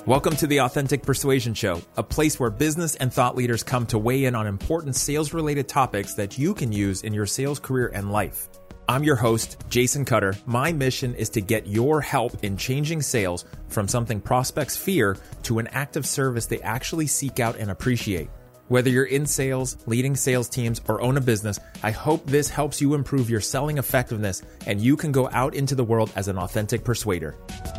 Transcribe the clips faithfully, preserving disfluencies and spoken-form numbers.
Welcome to the Authentic Persuasion Show, a place where business and thought leaders come to weigh in on important sales-related topics that you can use in your sales career and life. I'm your host, Jason Cutter. My mission is to get your help in changing sales from something prospects fear to an act of service they actually seek out and appreciate. Whether you're in sales, leading sales teams, or own a business, I hope this helps you improve your selling effectiveness and you can go out into the world as an authentic persuader.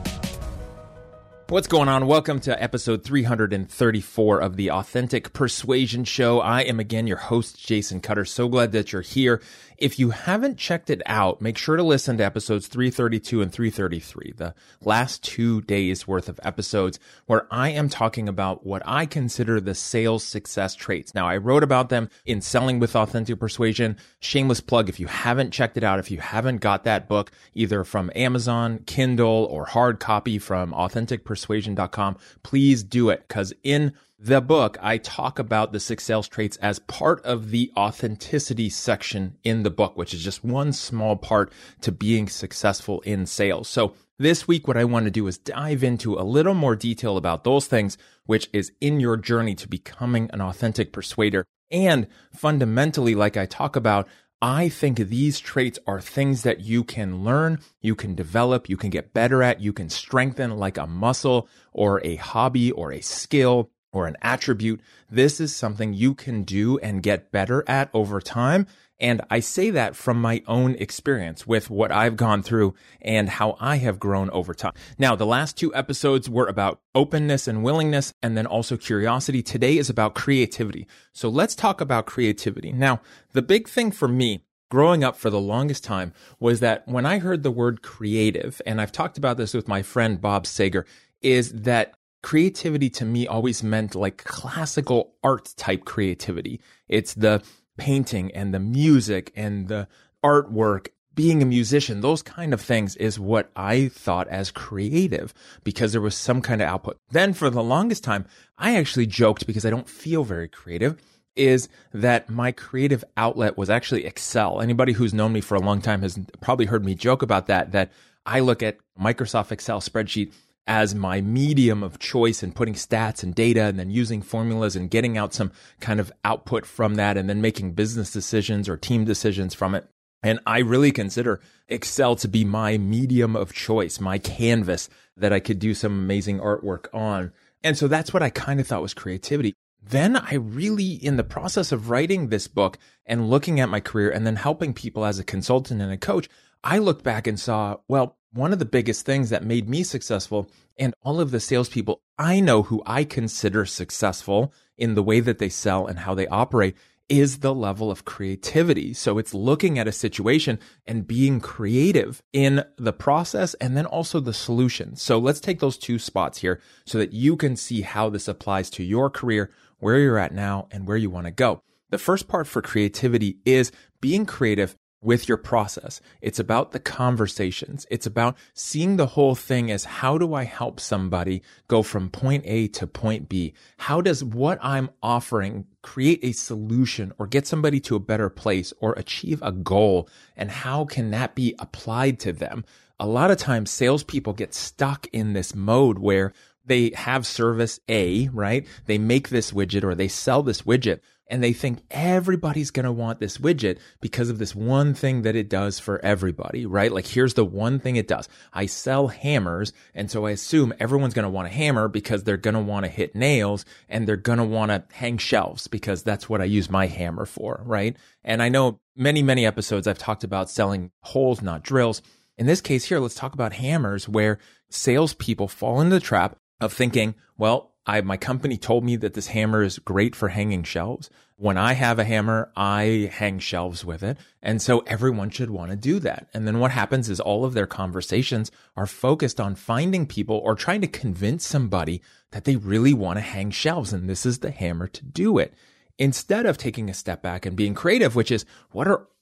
What's going on? Welcome to episode three hundred thirty-four of the Authentic Persuasion Show. I am again your host, Jason Cutter. So glad that you're here. If you haven't checked it out, make sure to listen to episodes three thirty-two and three thirty-three, the last two days worth of episodes where I am talking about what I consider the sales success traits. Now, I wrote about them in Selling with Authentic Persuasion. Shameless plug, if you haven't checked it out, if you haven't got that book, either from Amazon, Kindle, or hard copy from authentic persuasion dot com, please do it, because in the book, I talk about the six sales traits as part of the authenticity section in the book, which is just one small part to being successful in sales. So this week, what I want to do is dive into a little more detail about those things, which is in your journey to becoming an authentic persuader. And fundamentally, like I talk about, I think these traits are things that you can learn, you can develop, you can get better at, you can strengthen like a muscle or a hobby or a skill or an attribute. This is something you can do and get better at over time. And I say that from my own experience with what I've gone through and how I have grown over time. Now, the last two episodes were about openness and willingness, and then also curiosity. Today is about creativity. So let's talk about creativity. Now, the big thing for me growing up for the longest time was that when I heard the word creative, and I've talked about this with my friend Bob Sager, is that creativity to me always meant like classical art type creativity. It's the painting and the music and the artwork, being a musician, those kind of things is what I thought as creative because there was some kind of output. Then for the longest time, I actually joked because I don't feel very creative, is that my creative outlet was actually Excel. Anybody who's known me for a long time has probably heard me joke about that, that I look at Microsoft Excel spreadsheet as my medium of choice in putting stats and data and then using formulas and getting out some kind of output from that and then making business decisions or team decisions from it. And I really consider Excel to be my medium of choice, my canvas that I could do some amazing artwork on. And so that's what I kind of thought was creativity. Then I really, in the process of writing this book and looking at my career and then helping people as a consultant and a coach, I looked back and saw, well, one of the biggest things that made me successful and all of the salespeople I know who I consider successful in the way that they sell and how they operate is the level of creativity. So it's looking at a situation and being creative in the process and then also the solution. So let's take those two spots here so that you can see how this applies to your career, where you're at now, and where you want to go. The first part for creativity is being creative with your process. It's about the conversations. It's about seeing the whole thing as how do I help somebody go from point A to point B? How does what I'm offering create a solution or get somebody to a better place or achieve a goal? And how can that be applied to them? A lot of times salespeople get stuck in this mode where they have service A, right? They make this widget or they sell this widget. And they think everybody's going to want this widget because of this one thing that it does for everybody, right? Like here's the one thing it does. I sell hammers. And so I assume everyone's going to want a hammer because they're going to want to hit nails and they're going to want to hang shelves because that's what I use my hammer for, right? And I know many, many episodes I've talked about selling holes, not drills. In this case here, let's talk about hammers where salespeople fall into the trap of thinking, well, I, my company told me that this hammer is great for hanging shelves. When I have a hammer, I hang shelves with it. And so everyone should want to do that. And then what happens is all of their conversations are focused on finding people or trying to convince somebody that they really want to hang shelves. And this is the hammer to do it. Instead of taking a step back and being creative, which is what are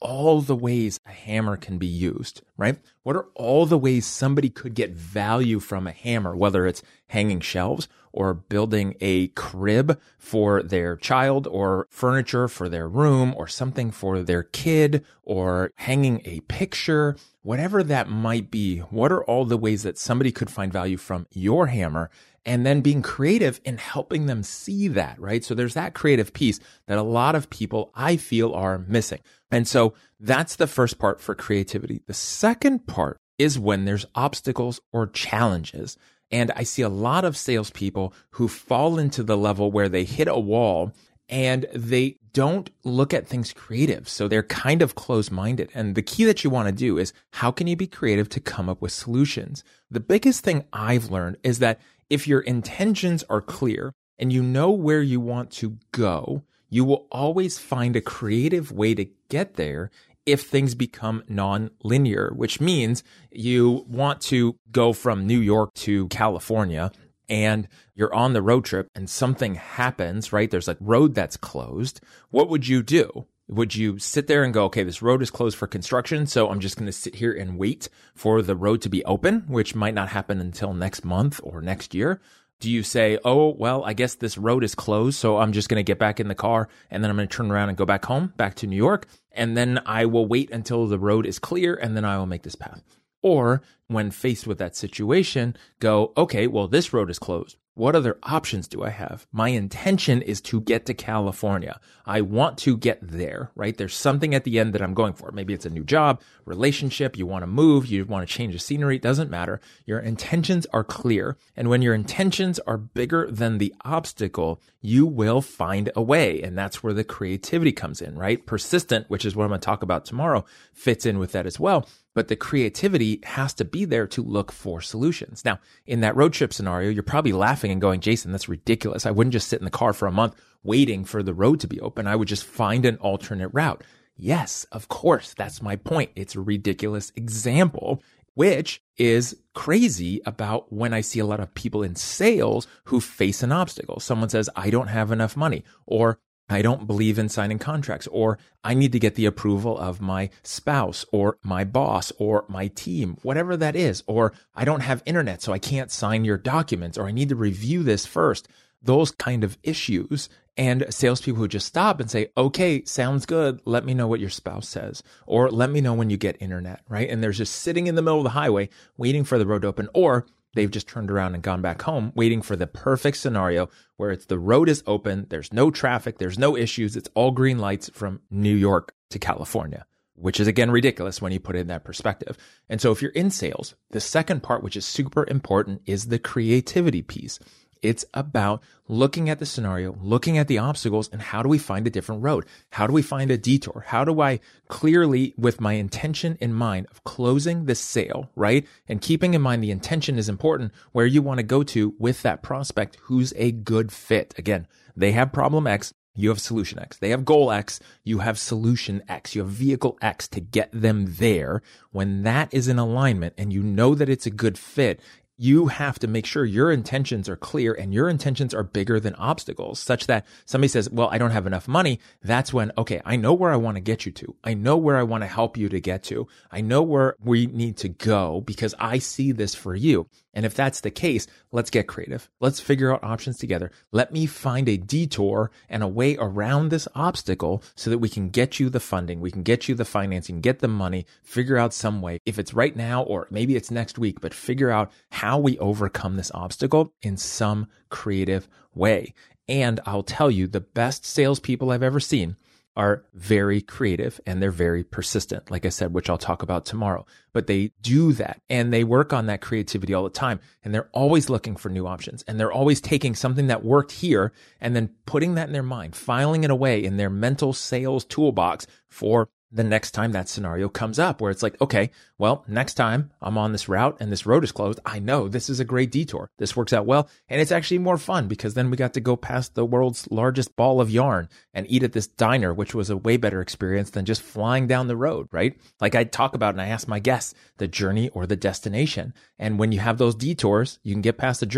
all the ways a hammer can be used, right? What are all the ways somebody could get value from a hammer, whether it's hanging shelves or building a crib for their child or furniture for their room or something for their kid or hanging a picture, whatever that might be. What are all the ways that somebody could find value from your hammer? And then being creative in helping them see that, right? So there's that creative piece that a lot of people I feel are missing. And so that's the first part for creativity. The second part is when there's obstacles or challenges. And I see a lot of salespeople who fall into the level where they hit a wall and they don't look at things creative. So they're kind of closed-minded. And the key that you want to do is how can you be creative to come up with solutions? The biggest thing I've learned is that if your intentions are clear and you know where you want to go, you will always find a creative way to get there if things become non-linear, which means you want to go from New York to California and you're on the road trip and something happens, right? There's a road that's closed. What would you do? Would you sit there and go, okay, this road is closed for construction, so I'm just going to sit here and wait for the road to be open, which might not happen until next month or next year? Do you say, oh, well, I guess this road is closed, so I'm just going to get back in the car and then I'm going to turn around and go back home, back to New York, and then I will wait until the road is clear and then I will make this path? Or when faced with that situation, go, okay, well, this road is closed. What other options do I have? My intention is to get to California. I want to get there, right? There's something at the end that I'm going for. Maybe it's a new job, relationship, you want to move, you want to change the scenery, it doesn't matter. Your intentions are clear. And when your intentions are bigger than the obstacle, you will find a way. And that's where the creativity comes in, right? Persistent, which is what I'm going to talk about tomorrow, fits in with that as well. But the creativity has to be there to look for solutions. Now, in that road trip scenario, you're probably laughing and going, Jason, that's ridiculous. I wouldn't just sit in the car for a month waiting for the road to be open. I would just find an alternate route. Yes, of course. That's my point. It's a ridiculous example, which is crazy about when I see a lot of people in sales who face an obstacle. Someone says, I don't have enough money, or I don't believe in signing contracts, or I need to get the approval of my spouse or my boss or my team, whatever that is, or I don't have internet, so I can't sign your documents, or I need to review this first. Those kind of issues. And salespeople who just stop and say, okay, sounds good. Let me know what your spouse says, or let me know when you get internet, right? And they're just sitting in the middle of the highway waiting for the road to open, or they've just turned around and gone back home waiting for the perfect scenario where it's the road is open, there's no traffic, there's no issues, it's all green lights from New York to California, which is again ridiculous when you put it in that perspective. And so if you're in sales, the second part, which is super important, is the creativity piece. It's about looking at the scenario, looking at the obstacles, and how do we find a different road? How do we find a detour? How do I clearly, with my intention in mind of closing the sale, right? And keeping in mind the intention is important, where you want to go to with that prospect who's a good fit. Again, they have problem X, you have solution X. They have goal X, you have solution X. You have vehicle X to get them there. When that is in alignment and you know that it's a good fit, you have to make sure your intentions are clear and your intentions are bigger than obstacles, such that somebody says, well, I don't have enough money. That's when, okay, I know where I want to get you to. I know where I want to help you to get to. I know where we need to go because I see this for you. And if that's the case, let's get creative. Let's figure out options together. Let me find a detour and a way around this obstacle so that we can get you the funding, we can get you the financing, get the money, figure out some way. If it's right now or maybe it's next week, but figure out how we overcome this obstacle in some creative way. And I'll tell you, the best salespeople I've ever seen are very creative and they're very persistent, like I said, which I'll talk about tomorrow. But they do that and they work on that creativity all the time. And they're always looking for new options. And they're always taking something that worked here and then putting that in their mind, filing it away in their mental sales toolbox for the next time that scenario comes up, where it's like, okay, well, next time I'm on this route and this road is closed, I know this is a great detour. This works out well. And it's actually more fun because then we got to go past the world's largest ball of yarn and eat at this diner, which was a way better experience than just flying down the road, right? Like I talk about, and I ask my guests, the journey or the destination. And when you have those detours, you can get past the journey.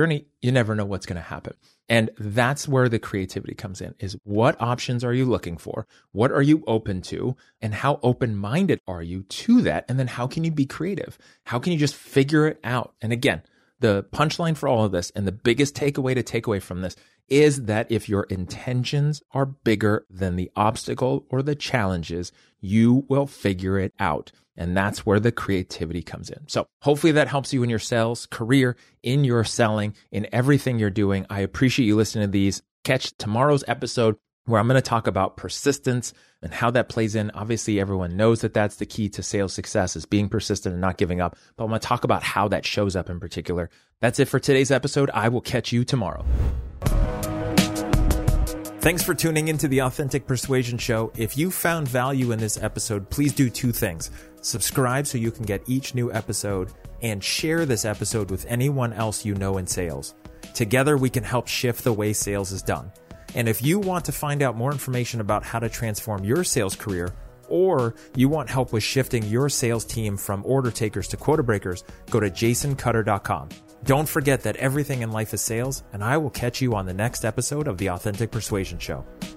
you never know what's going to happen. And that's where the creativity comes in, is what options are you looking for? What are you open to? And how open-minded are you to that? And then how can you be creative? How can you just figure it out? And again, the punchline for all of this and the biggest takeaway to take away from this is that if your intentions are bigger than the obstacle or the challenges, you will figure it out. And that's where the creativity comes in. So hopefully that helps you in your sales career, in your selling, in everything you're doing. I appreciate you listening to these. Catch tomorrow's episode where I'm going to talk about persistence and how that plays in. Obviously, everyone knows that that's the key to sales success, is being persistent and not giving up. But I'm going to talk about how that shows up in particular. That's it for today's episode. I will catch you tomorrow. Thanks for tuning into the Authentic Persuasion Show. If you found value in this episode, please do two things. Subscribe so you can get each new episode, and share this episode with anyone else you know in sales. Together, we can help shift the way sales is done. And if you want to find out more information about how to transform your sales career, or you want help with shifting your sales team from order takers to quota breakers, go to jason cutter dot com. Don't forget that everything in life is sales, and I will catch you on the next episode of the Authentic Persuasion Show.